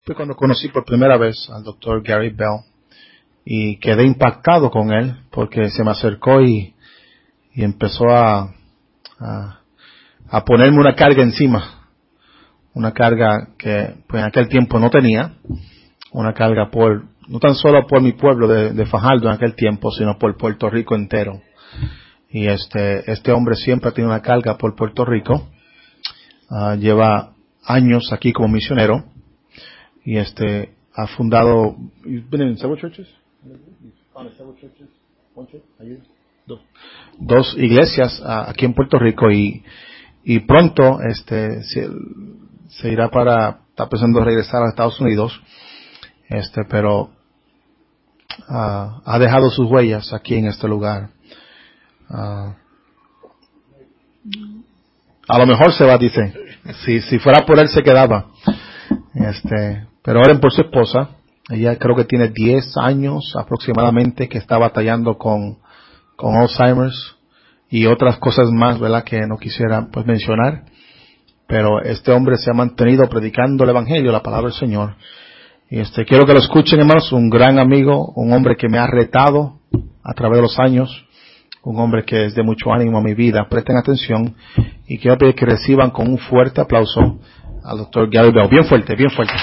fue cuando conocí por primera vez al doctor Gary Bell y quedé impactado con él porque se me acercó y empezó a ponerme una carga encima, una carga que pues en aquel tiempo no tenía, una carga no tan solo por mi pueblo de Fajardo en aquel tiempo, sino por Puerto Rico entero. Y este hombre siempre ha tenido una carga por Puerto Rico. Lleva años aquí como misionero y ha fundado. You've been in several churches? Several churches? One church? Dos iglesias aquí en Puerto Rico y pronto se irá está pensando regresar a Estados Unidos, pero ha dejado sus huellas aquí en este lugar. A lo mejor se va, dice. Si fuera por él se quedaba. Pero oren por su esposa. Ella creo que tiene 10 años aproximadamente que está batallando con Alzheimer's y otras cosas más, ¿verdad? Que no quisiera pues mencionar. Pero este hombre se ha mantenido predicando el evangelio, la palabra del Señor. Y quiero que lo escuchen, hermanos, un gran amigo, un hombre que me ha retado a través de los años, un hombre que es de mucho ánimo a mi vida. Presten atención y quiero pedir que reciban con un fuerte aplauso al doctor Gary Bell. Bien fuerte, bien fuerte.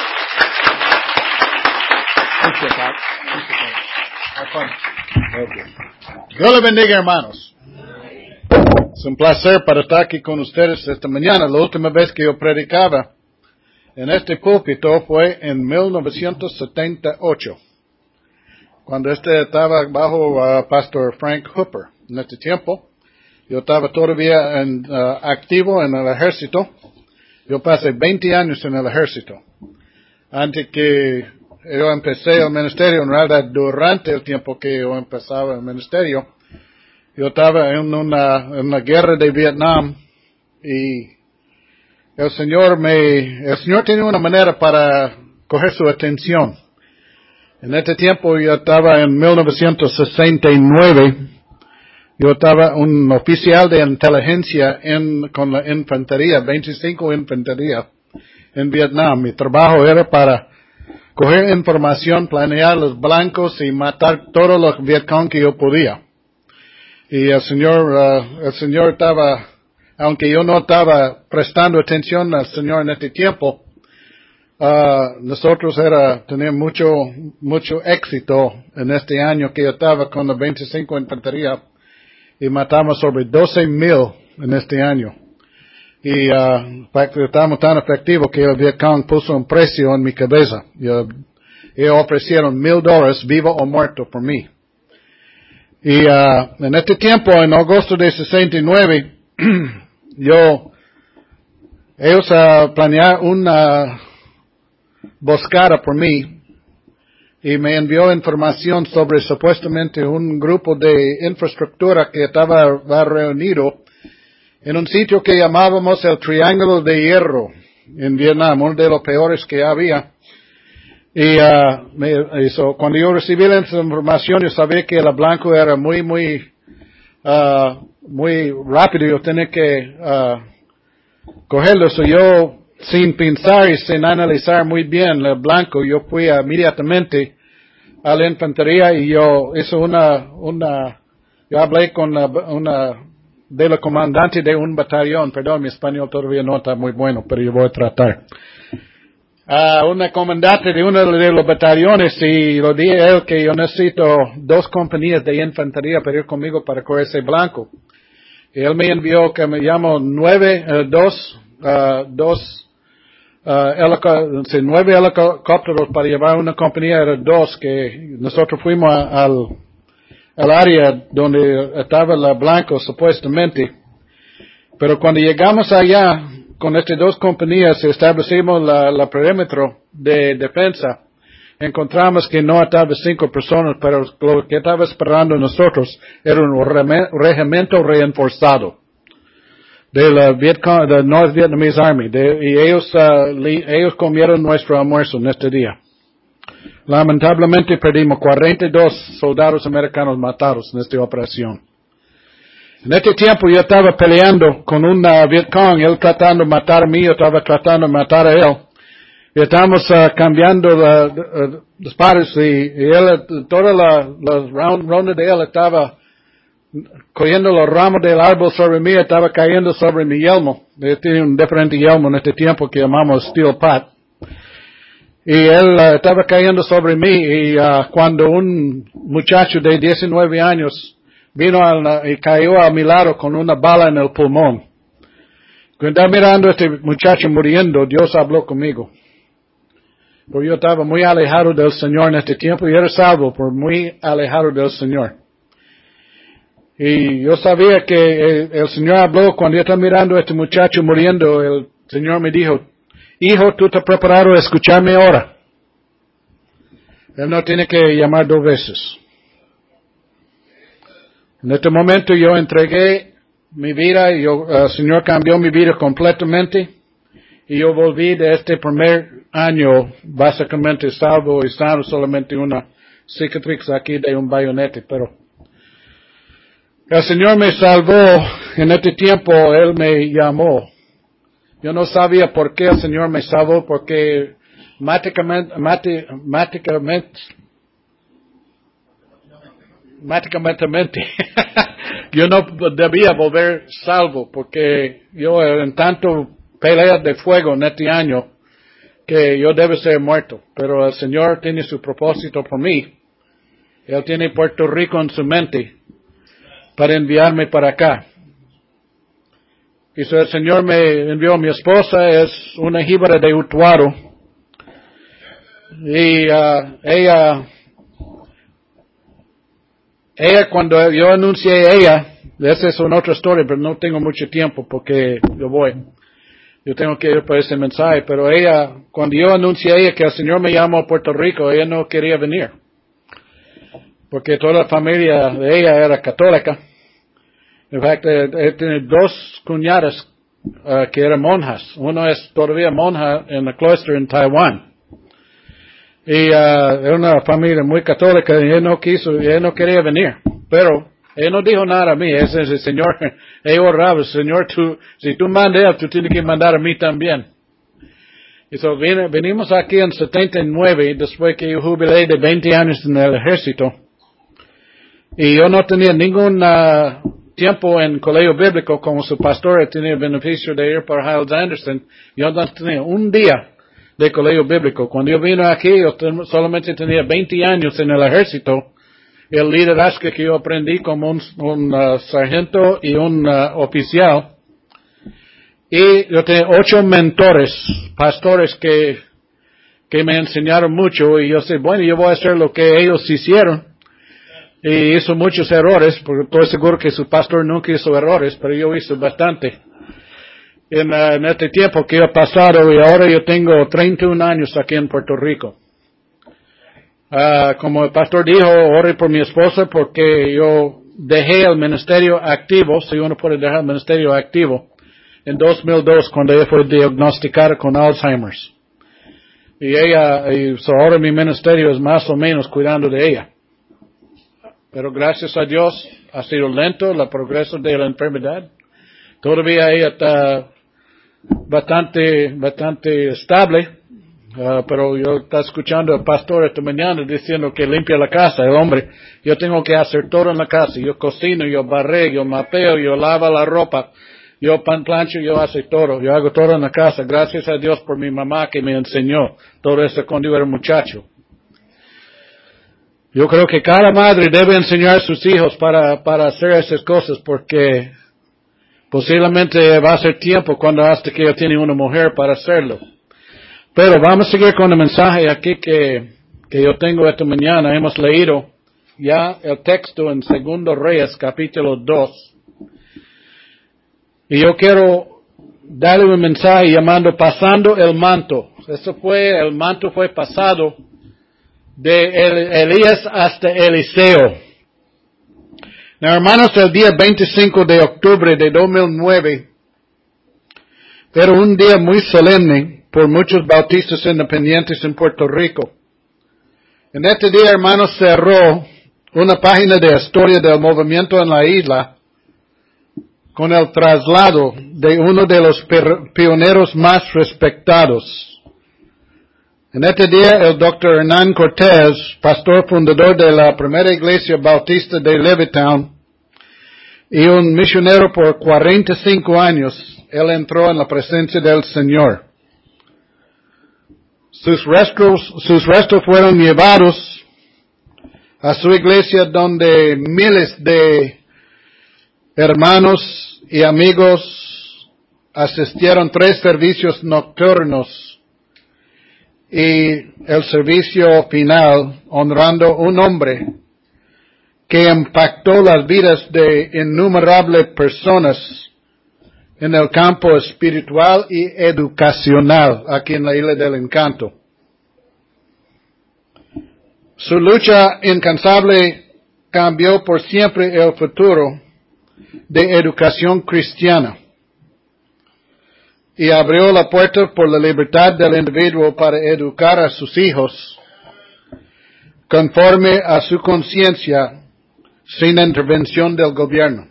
Dios le bendiga, hermanos. Es un placer para estar aquí con ustedes esta mañana. La última vez que yo predicaba en este púlpito fue en 1978, cuando estaba bajo Pastor Frank Hooper. En este tiempo, yo estaba todavía activo en el ejército. Yo pasé 20 años en el ejército. Antes que yo empecé el ministerio, en realidad durante el tiempo que yo empezaba el ministerio, yo estaba en una guerra de Vietnam y el Señor tiene una manera para coger su atención. En este tiempo yo estaba en 1969, yo estaba un oficial de inteligencia con la infantería, 25 infantería en Vietnam. Mi trabajo era para coger información, planear los blancos y matar todos los Vietcong que yo podía. Y el Señor estaba, aunque yo no estaba prestando atención al Señor en este tiempo, nosotros teníamos mucho éxito en este año que yo estaba con la 25 infantería y matamos sobre 12,000 en este año. Y estábamos tan efectivos que el Vietcong puso un precio en mi cabeza. Ellos ofrecieron $1,000 vivo o muerto por mí. Y en este tiempo, en agosto de 69, ellos planearon una emboscada por mí y me envió información sobre supuestamente un grupo de infraestructura que estaba reunido en un sitio que llamábamos el Triángulo de Hierro en Vietnam, uno de los peores que había. Y cuando yo recibí la información, yo sabía que el blanco era muy rápido. Yo tenía que cogerlo. Yo, sin pensar y sin analizar muy bien el blanco, yo fui inmediatamente a la infantería y yo hablé con de la comandante de un batallón. Perdón, mi español todavía no está muy bueno, pero yo voy a tratar. Una comandante de uno de los batallones y lo dije a él que yo necesito 2 compañías de infantería para ir conmigo para coger ese blanco. Y él me envió que me llamó 9 helicópteros para llevar una compañía, era 2 que nosotros fuimos al área donde estaba el blanco supuestamente. Pero cuando llegamos allá, con estas 2 compañías establecimos la perímetro de defensa. Encontramos que no estaba 5 personas, pero lo que estaba esperando nosotros era un regimiento reenforzado del North Vietnamese Army. Y ellos comieron nuestro almuerzo en este día. Lamentablemente perdimos 42 soldados americanos matados en esta operación. En este tiempo yo estaba peleando con un Vietcong, él tratando de matar a mí, yo estaba tratando de matar a él. Y estábamos cambiando los pares y él, toda la ronda de él estaba cogiendo los ramos del árbol sobre mí, estaba cayendo sobre mi yelmo. Yo tenía un diferente yelmo en este tiempo que llamamos Steel Pat. Y él estaba cayendo sobre mí y cuando un muchacho de 19 años vino y cayó a mi lado con una bala en el pulmón. Cuando estaba mirando a este muchacho muriendo, Dios habló conmigo. Porque yo estaba muy alejado del Señor en este tiempo y era salvo, pero muy alejado del Señor. Y yo sabía que el Señor habló cuando yo estaba mirando a este muchacho muriendo. El Señor me dijo, hijo, tú estás preparado a escucharme ahora. Él no tiene que llamar 2 veces. En este momento yo entregué mi vida y el Señor cambió mi vida completamente. Y yo volví de este primer año básicamente salvo y sano, solamente una cicatriz aquí de un bayonete, pero el Señor me salvó en este tiempo, Él me llamó. Yo no sabía por qué el Señor me salvó, porque mágicamente yo no debía volver salvo, porque yo en tanto peleas de fuego en este año, que yo debo ser muerto. Pero el Señor tiene su propósito por mí. Él tiene Puerto Rico en su mente para enviarme para acá. Y so el Señor me envió. Mi esposa es una jíbara de Utuado. Y ella cuando yo anuncié a ella, esa es una otra historia, pero no tengo mucho tiempo porque yo tengo que ir por ese mensaje, pero ella, cuando yo anuncié a ella que el Señor me llamó a Puerto Rico, ella no quería venir. Porque toda la familia de ella era católica. En fact, ella tiene 2 cuñadas que eran monjas. Una es todavía monja en el cloister en Taiwán. Y era una familia muy católica y ella no quería venir. Pero ella no dijo nada a mí, ese es el Señor. Ella oraba, Señor, si tú mandas a él, tú tienes que mandar a mí también. Y so venimos aquí en 79, después que yo jubilé de 20 años en el ejército. Y yo no tenía ningún tiempo en colegio bíblico, como su pastor tenía el beneficio de ir para Hiles Anderson. Yo no tenía un día de colegio bíblico. Cuando yo vine aquí, yo solamente tenía 20 años en el ejército. El liderazgo que yo aprendí como un sargento y un oficial. Y yo tenía 8 mentores, pastores que me enseñaron mucho. Y yo sé, bueno, yo voy a hacer lo que ellos hicieron. Y hizo muchos errores, porque estoy seguro que su pastor nunca hizo errores, pero yo hice bastante. En este tiempo que he pasado, y ahora yo tengo 31 años aquí en Puerto Rico. Como el pastor dijo, ore por mi esposa porque yo dejé el ministerio activo, si uno puede dejar el ministerio activo, en 2002 cuando ella fue diagnosticada con Alzheimer's. Y ahora mi ministerio es más o menos cuidando de ella. Pero gracias a Dios ha sido lento el progreso de la enfermedad. Todavía ella está bastante estable. Pero yo estaba escuchando al pastor esta mañana diciendo que limpia la casa. El hombre, yo tengo que hacer todo en la casa. Yo cocino, yo barré, yo mapeo, yo lavo la ropa, yo plancho, yo hago todo. Yo hago todo en la casa. Gracias a Dios por mi mamá que me enseñó todo eso cuando yo era muchacho. Yo creo que cada madre debe enseñar a sus hijos para hacer esas cosas porque posiblemente va a ser tiempo hasta que ella tiene una mujer para hacerlo. Pero vamos a seguir con el mensaje aquí que yo tengo esta mañana. Hemos leído ya el texto en 2 Reyes, capítulo 2. Y yo quiero darle un mensaje llamando Pasando el Manto. El manto fue pasado de Elías hasta Eliseo. Hermanos, el día 25 de octubre de 2009, era un día muy solemne por muchos bautistas independientes en Puerto Rico. En este día, hermanos, cerró una página de historia del movimiento en la isla con el traslado de uno de los pioneros más respetados, En este día, el Dr. Hernán Cortés, pastor fundador de la primera iglesia bautista de Levittown y un misionero por 45 años, él entró en la presencia del Señor. Sus restos fueron llevados a su iglesia, donde miles de hermanos y amigos asistieron 3 servicios nocturnos y el servicio final honrando un hombre que impactó las vidas de innumerables personas en el campo espiritual y educacional aquí en la Isla del Encanto. Su lucha incansable cambió por siempre el futuro de educación cristiana y abrió la puerta por la libertad del individuo para educar a sus hijos conforme a su conciencia sin intervención del gobierno.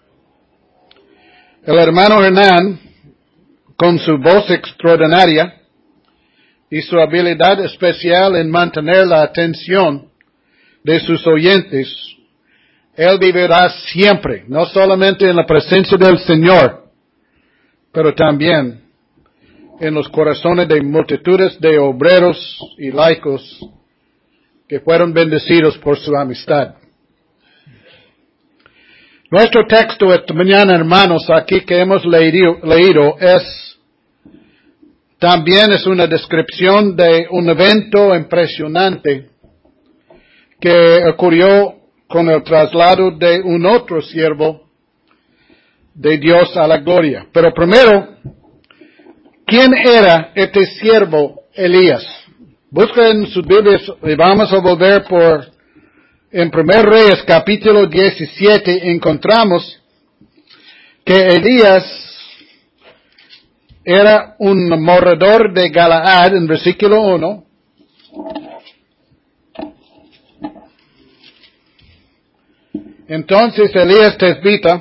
El hermano Hernán, con su voz extraordinaria y su habilidad especial en mantener la atención de sus oyentes, él vivirá siempre, no solamente en la presencia del Señor, pero también en los corazones de multitudes de obreros y laicos que fueron bendecidos por su amistad. Nuestro texto esta mañana, hermanos, aquí que hemos leído también es una descripción de un evento impresionante que ocurrió con el traslado de un otro siervo de Dios a la gloria. Pero primero, ¿quién era este siervo Elías? Busquen sus Biblias y vamos a volver en 1 Reyes capítulo 17, encontramos que Elías era un morador de Galaad, en versículo 1. Entonces Elías Tesbita,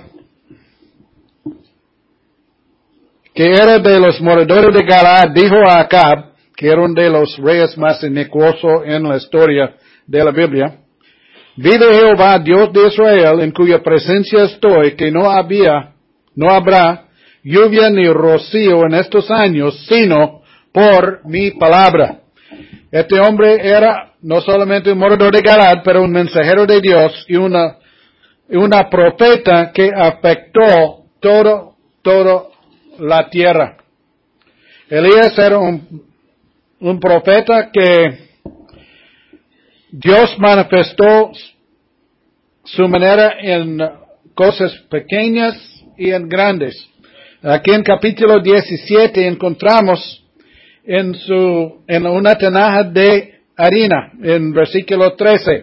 que era de los moradores de Galaad, dijo a Acab, que era uno de los reyes más inicuosos en la historia de la Biblia: vive Jehová, Dios de Israel, en cuya presencia estoy, que no habrá lluvia ni rocío en estos años, sino por mi palabra. Este hombre era no solamente un morador de Galaad, pero un mensajero de Dios y una profeta que afectó toda la tierra. Elías era un profeta que Dios manifestó su manera en cosas pequeñas y en grandes. Aquí en capítulo 17 encontramos en una tinaja de harina, en versículo 13.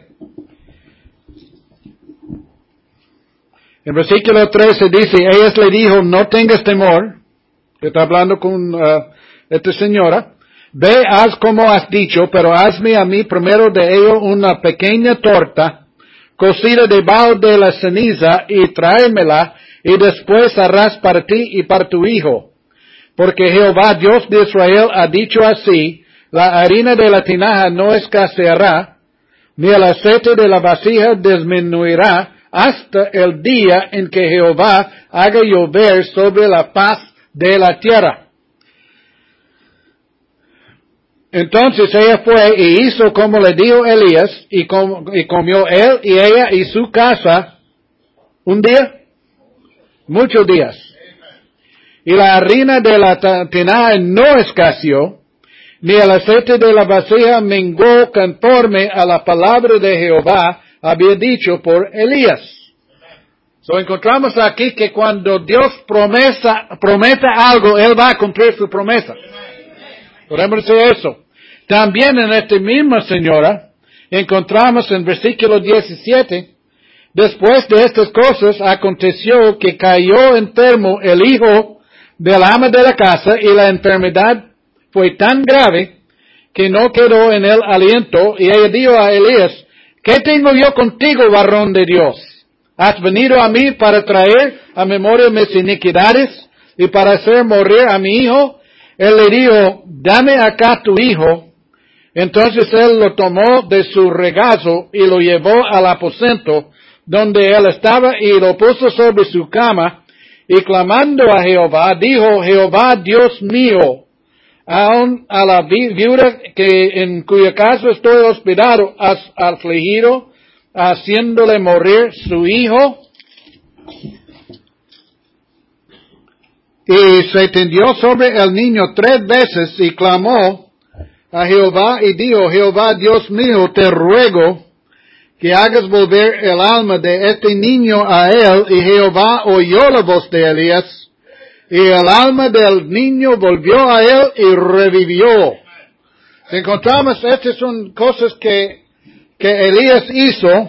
En versículo 13 dice, ellas le dijo, no tengas temor, que está hablando con esta señora, ve, haz como has dicho, pero hazme a mí primero de ello una pequeña torta, cocida debajo de la ceniza, y tráemela, y después harás para ti y para tu hijo. Porque Jehová, Dios de Israel, ha dicho así, la harina de la tinaja no escaseará, ni el aceite de la vasija disminuirá, hasta el día en que Jehová haga llover sobre la faz de la tierra. Entonces ella fue y hizo como le dijo Elías, y comió él y ella y su casa un día, muchos días. Y la harina de la tinaja no escaseó, ni el aceite de la vasija menguó conforme a la palabra de Jehová había dicho por Elías. So encontramos aquí que cuando Dios prometa algo, Él va a cumplir su promesa. Podemos decir eso. También en esta misma señora, encontramos en versículo 17, después de estas cosas aconteció que cayó enfermo el hijo del ama de la casa, y la enfermedad fue tan grave que no quedó en él aliento, y ella dijo a Elías, ¿qué tengo yo contigo, varón de Dios? ¿Has venido a mí para traer a memoria mis iniquidades y para hacer morir a mi hijo? Él le dijo, dame acá tu hijo. Entonces él lo tomó de su regazo y lo llevó al aposento donde él estaba y lo puso sobre su cama, y clamando a Jehová, dijo: Jehová, Dios mío, aun a la viuda en cuyo caso estoy hospedado, has afligido, haciéndole morir su hijo. Y se tendió sobre el niño 3 veces y clamó a Jehová y dijo: Jehová, Dios mío, te ruego que hagas volver el alma de este niño a él. Y Jehová oyó la voz de Elías, y el alma del niño volvió a él y revivió. Encontramos, estas son cosas que Elías hizo,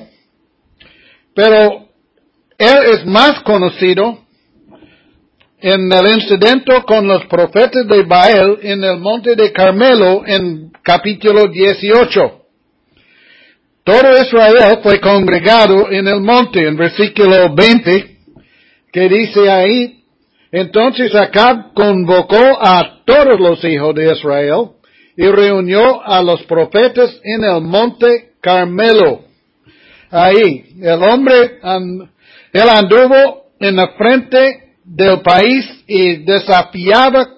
pero él es más conocido en el incidente con los profetas de Baal en el monte de Carmelo en capítulo 18. Todo Israel fue congregado en el monte, en versículo 20, que dice ahí: entonces Acab convocó a todos los hijos de Israel y reunió a los profetas en el monte Carmelo. Ahí, el hombre, él anduvo en la frente del país y desafiaba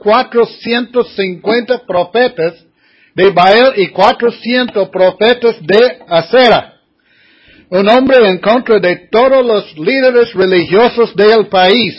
450 profetas de Baal y 400 profetas de Asera. Un hombre en contra de todos los líderes religiosos del país.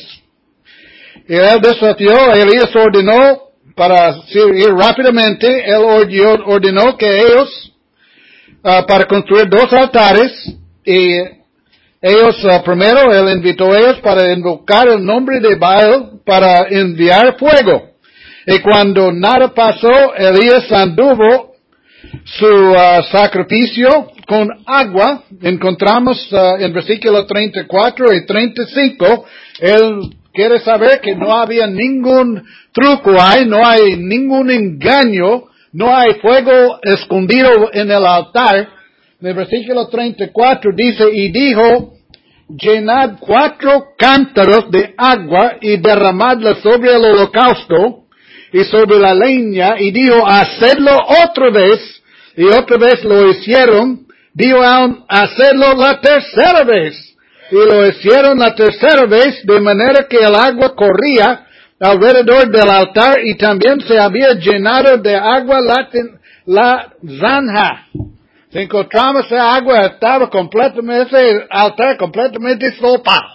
Y él desafió, Elías ordenó, para ir rápidamente, él ordenó que ellos, para construir 2 altares, y ellos, primero, él invitó a ellos para invocar el nombre de Baal para enviar fuego. Y cuando nada pasó, Elías anduvo su sacrificio con agua. Encontramos en versículo 34 y 35, él quiere saber que no había ningún truco ahí, no hay ningún engaño, no hay fuego escondido en el altar. En el versículo 34 dice: y dijo: llenad 4 cántaros de agua y derramadla sobre el holocausto y sobre la leña, y dijo: hacedlo otra vez, y otra vez lo hicieron. Dijo aún: hacedlo la tercera vez, y lo hicieron la tercera vez, de manera que el agua corría alrededor del altar, y también se había llenado de agua la zanja. Encontramos esa agua, estaba completamente, ese altar completamente soltado.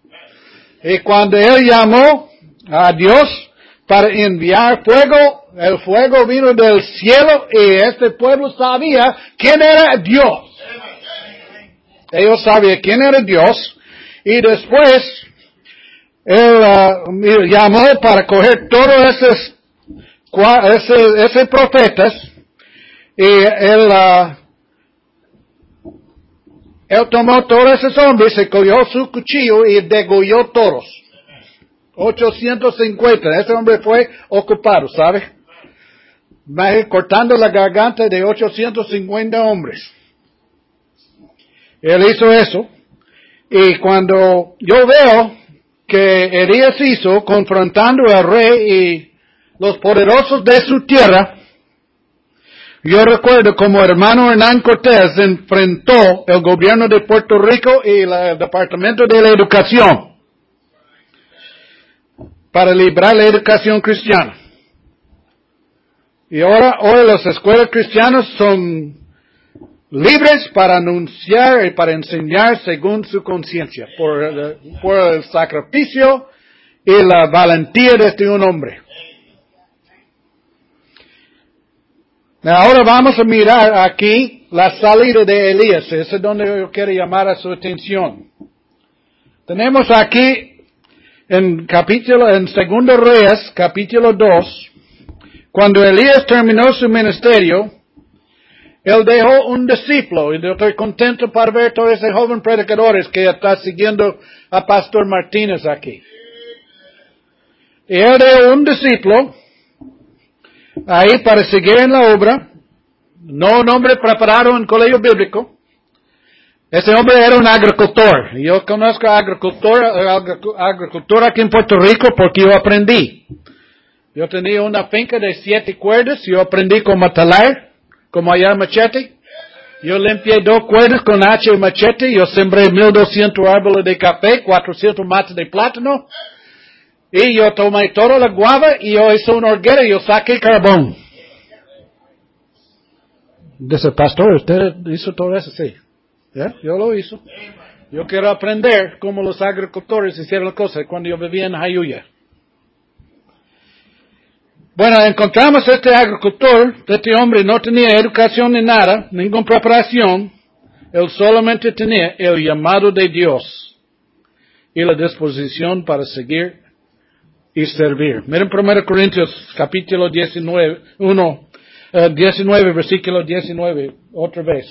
Y cuando él llamó a Dios para enviar fuego, el fuego vino del cielo, y este pueblo sabía quién era Dios. Ellos sabían quién era Dios, y después él llamó para coger todos esos profetas, y él tomó todos esos hombres, se cogió su cuchillo y degolló todos. 850. Ese hombre fue ocupado, ¿sabe? Cortando la garganta de 850 hombres. Él hizo eso. Y cuando yo veo que Elías hizo, confrontando al rey y los poderosos de su tierra, yo recuerdo como hermano Hernán Cortés enfrentó el gobierno de Puerto Rico y el Departamento de la Educación para librar la educación cristiana. Y ahora, hoy las escuelas cristianas son libres para anunciar y para enseñar según su conciencia, por el sacrificio y la valentía de un hombre. Ahora vamos a mirar aquí la salida de Elías. Ese es donde yo quiero llamar a su atención. Tenemos aquí en Segundo Reyes, capítulo 2, cuando Elías terminó su ministerio, él dejó un discípulo, y yo estoy contento para ver todos esos jóvenes predicadores que está siguiendo a Pastor Martínez aquí. Y él dejó un discípulo ahí para seguir en la obra, no un hombre preparado en colegio bíblico. Ese hombre era un agricultor. Yo conozco agricultor aquí en Puerto Rico porque yo aprendí. Yo tenía una finca de 7 cuerdas y yo aprendí cómo talar como allá machete. Yo limpié 2 cuerdas con hacha y machete. Yo sembré 1200 árboles de café, 400 matas de plátano. Y yo tomé toda la guava y yo hice una hoguera y yo saqué carbón. Dice, pastor, ¿usted hizo todo eso? Sí. ¿Yeah? Yo lo hice. Yo quiero aprender cómo los agricultores hicieron las cosas cuando yo vivía en Jayuya. Bueno, encontramos este agricultor, este hombre no tenía educación ni nada, ninguna preparación. Él solamente tenía el llamado de Dios y la disposición para seguir y servir. Miren 1 Corintios capítulo 19, 19, versículo 19, otra vez.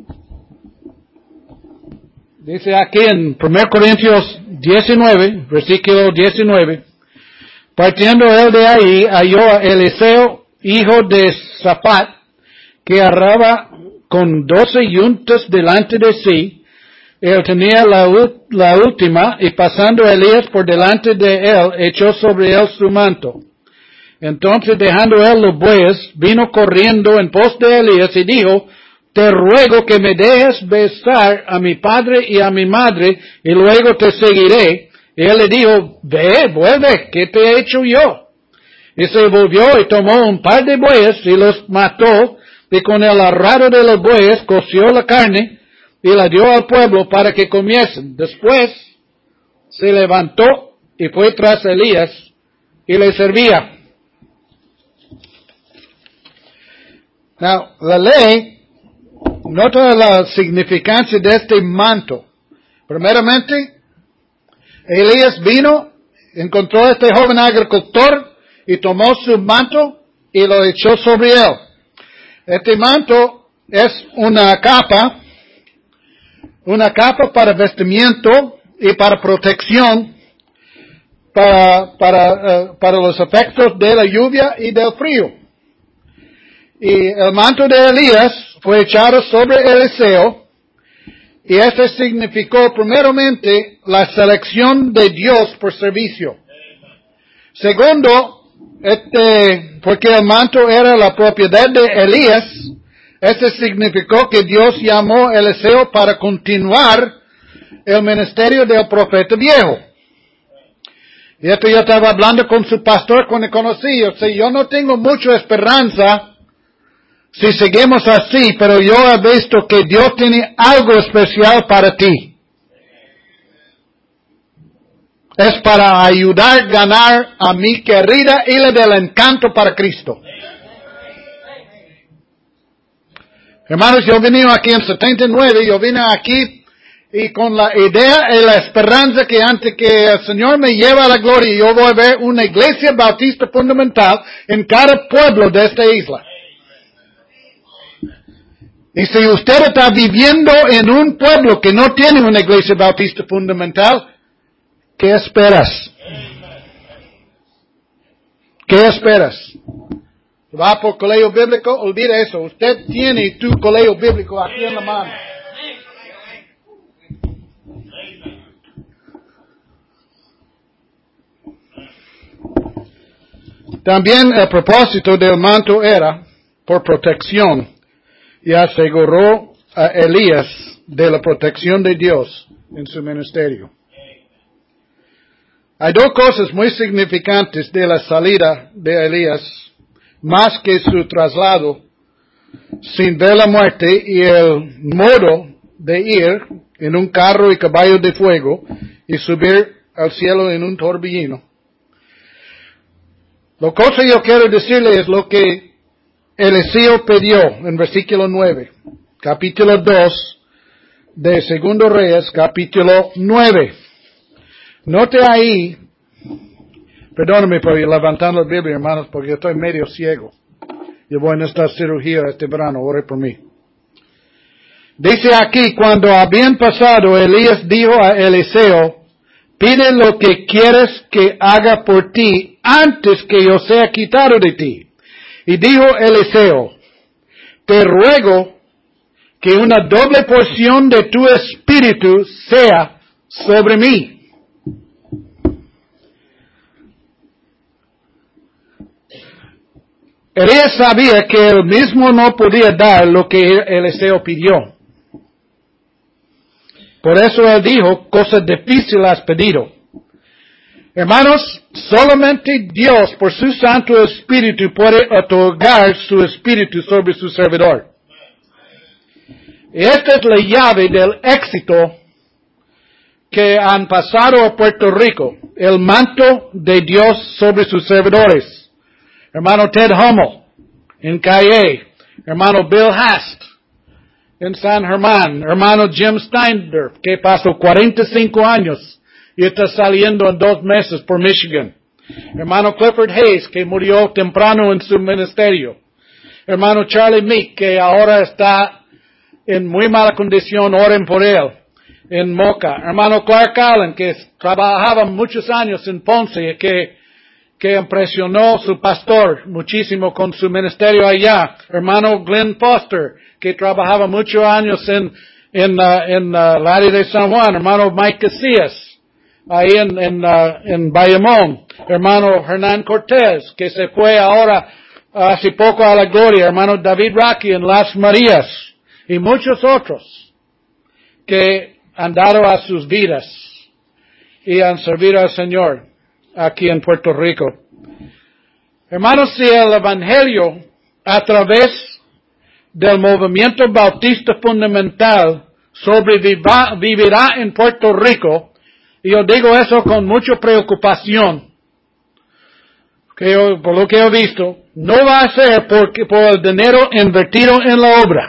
Dice aquí en 1 Corintios 19, versículo 19, partiendo él de ahí, halló a Eliseo, hijo de Safat, que arraba con 12 yuntas delante de sí. Él tenía la última, y pasando Elías por delante de él, echó sobre él su manto. Entonces, dejando él los bueyes, vino corriendo en pos de Elías y dijo, te ruego que me dejes besar a mi padre y a mi madre, y luego te seguiré. Y él le dijo, ve, vuelve, ¿qué te he hecho yo? Y se volvió y tomó un par de bueyes y los mató, y con el arrado de los bueyes coció la carne y la dio al pueblo para que comiesen. Después se levantó y fue tras Elías y le servía. Now, la ley nota la significancia de este manto. Primeramente, Elías vino, encontró a este joven agricultor y tomó su manto y lo echó sobre él. Este manto es una capa para vestimiento y para protección para los efectos de la lluvia y del frío. Y el manto de Elías fue echado sobre Eliseo, y este significó primeramente la selección de Dios por servicio. Segundo, porque el manto era la propiedad de Elías, este significó que Dios llamó a Eliseo para continuar el ministerio del profeta viejo. Y esto yo estaba hablando con su pastor cuando conocí. Yo no tengo mucha esperanza si seguimos así, pero yo he visto que Dios tiene algo especial para ti. Es para ayudar a ganar a mi querida isla del encanto para Cristo. Hermanos, yo vine aquí en 79, yo vine aquí y con la idea y la esperanza que antes que el Señor me lleve a la gloria, yo voy a ver una iglesia bautista fundamental en cada pueblo de esta isla. Y si usted está viviendo en un pueblo que no tiene una iglesia bautista fundamental, ¿qué esperas? ¿Qué esperas? Va por colegio bíblico, olvida eso. Usted tiene tu colegio bíblico aquí en la mano. También el propósito del manto era por protección, y aseguró a Elías de la protección de Dios en su ministerio. Hay 2 cosas muy significantes de la salida de Elías, más que su traslado sin ver la muerte y el modo de ir en un carro y caballo de fuego y subir al cielo en un torbellino. La cosa yo quiero decirle es lo que Eliseo pidió en versículo 9, capítulo 2 de Segundo Reyes, capítulo 9. Note ahí, perdóname por levantar la Biblia, hermanos, porque yo estoy medio ciego. Yo voy a necesitar cirugía este verano, ore por mí. Dice aquí, cuando habían pasado, Elías dijo a Eliseo, pide lo que quieres que haga por ti antes que yo sea quitado de ti. Y dijo Eliseo, te ruego que una doble porción de tu espíritu sea sobre mí. Elías sabía que él mismo no podía dar lo que Eliseo pidió. Por eso él dijo, cosas difíciles has pedido. Hermanos, solamente Dios, por su Santo Espíritu, puede otorgar su Espíritu sobre su servidor. Y esta es la llave del éxito que han pasado a Puerto Rico. El manto de Dios sobre sus servidores. Hermano Ted Hummel, en Calle. Hermano Bill Hast, en San Germán. Hermano Jim Steiner, que pasó 45 años y está saliendo en 2 meses por Michigan. Hermano Clifford Hayes, que murió temprano en su ministerio. Hermano Charlie Meek, que ahora está en muy mala condición, oren por él, en Moca. Hermano Clark Allen, que trabajaba muchos años en Ponce, que impresionó su pastor muchísimo con su ministerio allá. Hermano Glenn Foster, que trabajaba muchos años en el área de San Juan. Hermano Mike Casillas, ahí en Bayamón. Hermano Hernán Cortés, que se fue ahora hace poco a la gloria. Hermano David Rocky en Las Marías. Y muchos otros que han dado a sus vidas y han servido al Señor aquí en Puerto Rico. Hermanos, si el Evangelio a través del movimiento bautista fundamental sobrevivirá en Puerto Rico, y yo digo eso con mucha preocupación, por lo que he visto, no va a ser por el dinero invertido en la obra.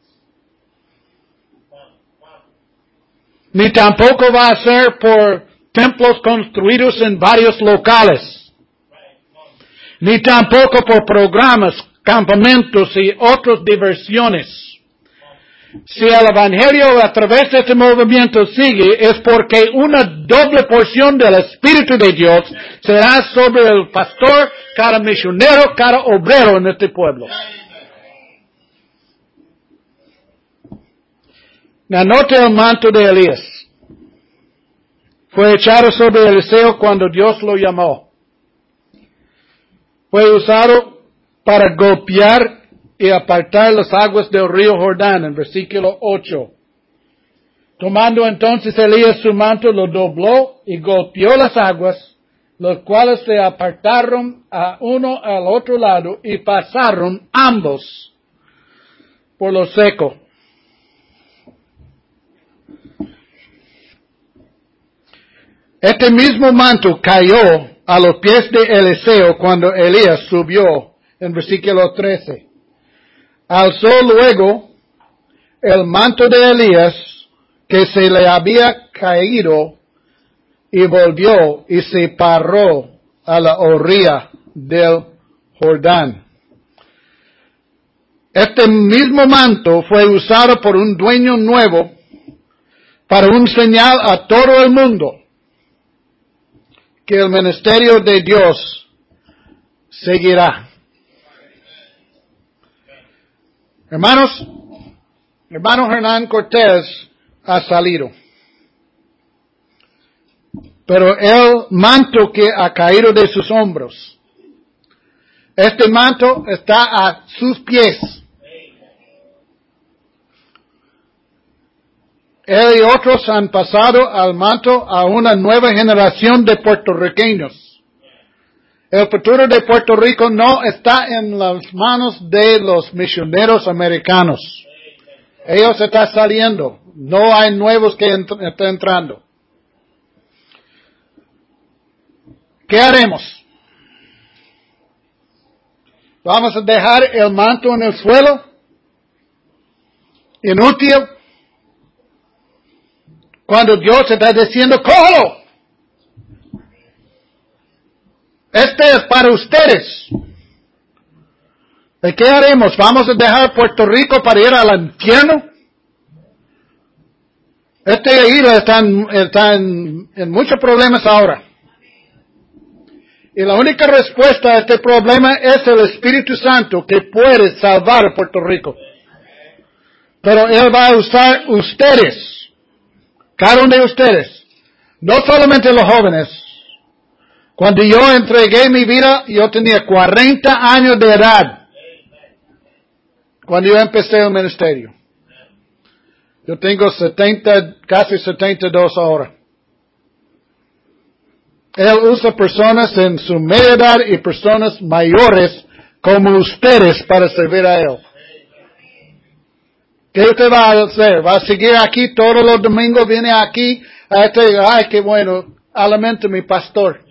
Ni tampoco va a ser por templos construidos en varios locales. Ni tampoco por programas, campamentos y otras diversiones. Si el Evangelio a través de este movimiento sigue, es porque una doble porción del Espíritu de Dios será sobre el pastor, cada misionero, cada obrero en este pueblo. Anote el manto de Elías. Fue echado sobre Eliseo cuando Dios lo llamó. Fue usado para golpear y apartar las aguas del río Jordán, en versículo 8. Tomando entonces Elías su manto, lo dobló y golpeó las aguas, los cuales se apartaron a uno al otro lado y pasaron ambos por lo seco. Este mismo manto cayó a los pies de Eliseo cuando Elías subió, en versículo 13. Alzó luego el manto de Elías que se le había caído y volvió y se paró a la orilla del Jordán. Este mismo manto fue usado por un dueño nuevo para un señal a todo el mundo que el ministerio de Dios seguirá. Hermanos, hermano Hernán Cortés ha salido. Pero el manto que ha caído de sus hombros, este manto está a sus pies. Él y otros han pasado al manto a una nueva generación de puertorriqueños. El futuro de Puerto Rico no está en las manos de los misioneros americanos. Ellos están saliendo. No hay nuevos que están entrando. ¿Qué haremos? ¿Vamos a dejar el manto en el suelo? ¿Inútil? Cuando Dios está diciendo, ¡cógelo! Este es para ustedes. ¿Y qué haremos? ¿Vamos a dejar Puerto Rico para ir al infierno? Este isla está en muchos problemas ahora. Y la única respuesta a este problema es el Espíritu Santo que puede salvar a Puerto Rico. Pero Él va a usar ustedes, cada uno de ustedes, no solamente los jóvenes. Cuando yo entregué mi vida, yo tenía 40 años de edad. Cuando yo empecé el ministerio. Yo tengo casi 72 ahora. Él usa personas en su media edad y personas mayores como ustedes para servir a Él. ¿Qué usted va a hacer? ¿Va a seguir aquí todos los domingos? ¿Viene aquí? Ay, qué bueno. Alimento mi pastor.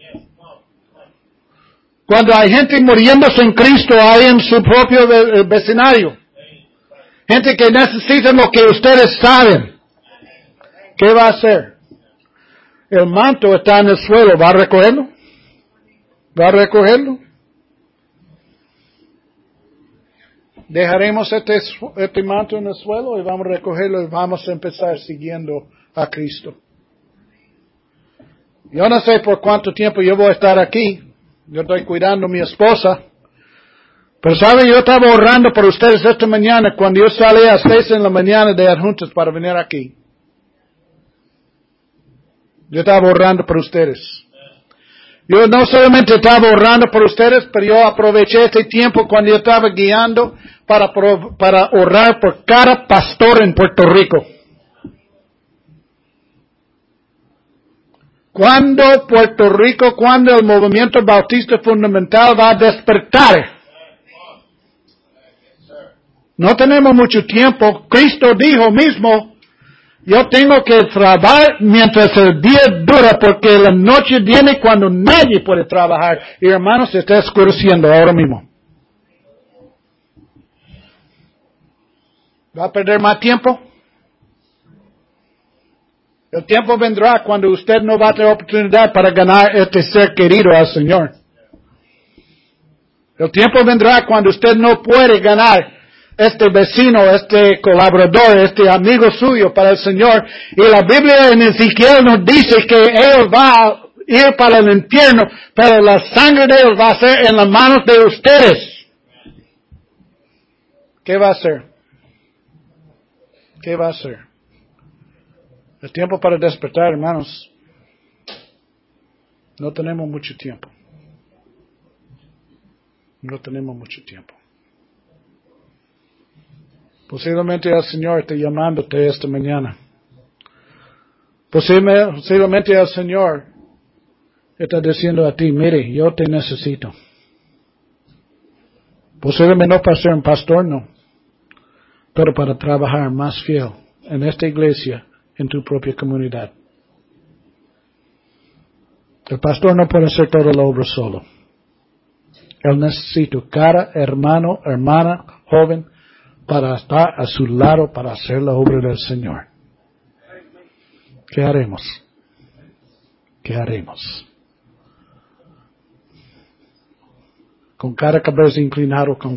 Cuando hay gente muriéndose en Cristo, hay en su propio vecindario. Gente que necesita lo que ustedes saben. ¿Qué va a hacer? El manto está en el suelo. ¿Va a recogerlo? ¿Va a recogerlo? Dejaremos este manto en el suelo y vamos a recogerlo y vamos a empezar siguiendo a Cristo. Yo no sé por cuánto tiempo yo voy a estar aquí. Yo estoy cuidando a mi esposa. Pero sabe, yo estaba orando por ustedes esta mañana cuando yo salí a 6 en la mañana de Adjuntas para venir aquí. Yo estaba orando por ustedes. Yo no solamente estaba orando por ustedes, pero yo aproveché este tiempo cuando yo estaba guiando para orar por cada pastor en Puerto Rico. Cuando el movimiento bautista fundamental va a despertar. No tenemos mucho tiempo. Cristo dijo mismo, yo tengo que trabajar mientras el día dura, porque la noche viene cuando nadie puede trabajar. Y hermanos, se está oscureciendo ahora mismo. ¿Va a perder más tiempo? El tiempo vendrá cuando usted no va a tener oportunidad para ganar este ser querido al Señor. El tiempo vendrá cuando usted no puede ganar este vecino, este colaborador, este amigo suyo para el Señor. Y la Biblia en Ezequiel nos dice que Él va a ir para el infierno, pero la sangre de Él va a ser en las manos de ustedes. ¿Qué va a hacer? ¿Qué va a hacer? El tiempo para despertar, hermanos. No tenemos mucho tiempo. No tenemos mucho tiempo. Posiblemente el Señor esté llamándote esta mañana. Posiblemente el Señor está diciendo a ti, mire, yo te necesito. Posiblemente no para ser un pastor, no. Pero para trabajar más fiel en esta iglesia, en tu propia comunidad. El pastor no puede hacer toda la obra solo. Él necesita cada hermano, hermana, joven, para estar a su lado para hacer la obra del Señor. ¿Qué haremos? ¿Qué haremos? Con cada cabeza inclinada, con